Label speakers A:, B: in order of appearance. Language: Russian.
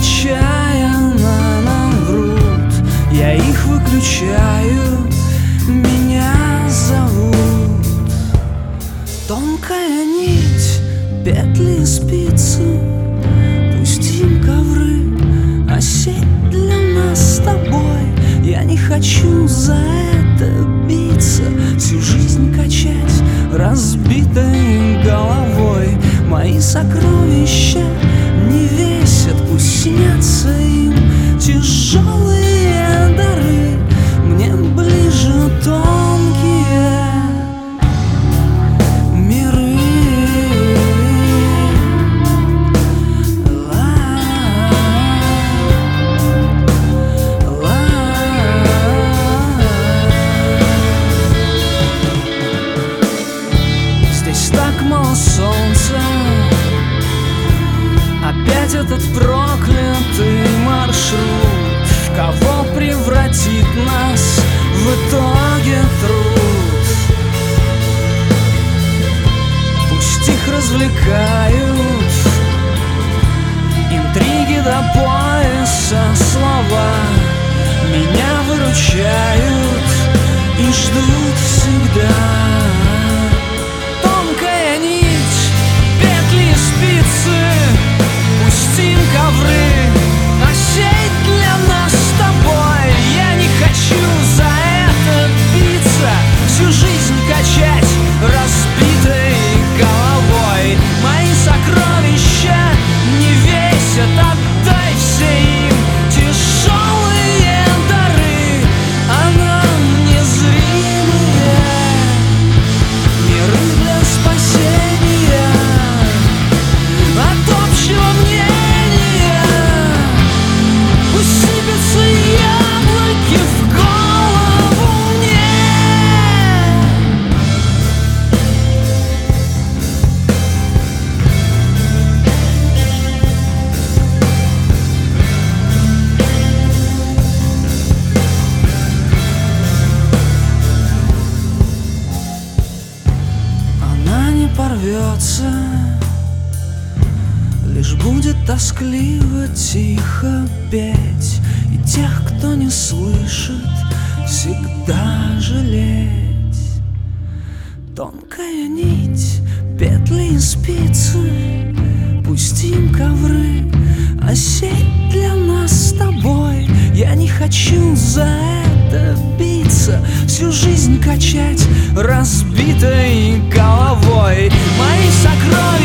A: отчаянно нам врут, я их выключаю, меня зовут. Тонкая нить, петли, спицы, пустим ковры, а сеть для нас с тобой. Я не хочу за это биться, всю жизнь качать разбитой головой. Мои сокровища не весят, пусть снятся им тяжелые дары. Мне ближе тонкие миры. Здесь так мало солнца, опять этот проклятый маршрут. В кого превратит нас в итоге труд? Пусть их развлекают интриги до пояса, слова меня выручают и ждут всегда. Тонкая нить, петли, спицы, пустим ковры, а сеть для нас с тобой. Я не хочу за это биться, всю жизнь качать разбитой головой. Мои сокровища не весят, отдай все им тяжелые дары, а нам незримые миры для спасения от общего мнения. Пусть сыпятся яблоки в голову мне. Она не порвется, лишь будет тоскливо тихо петь, и тех, кто не слышит, всегда жалеть. Тонкая нить, петли и спицы, пустим ковры, а сеть для нас с тобой. Я не хочу за это биться, всю жизнь качать разбитой головой. Мои сокровища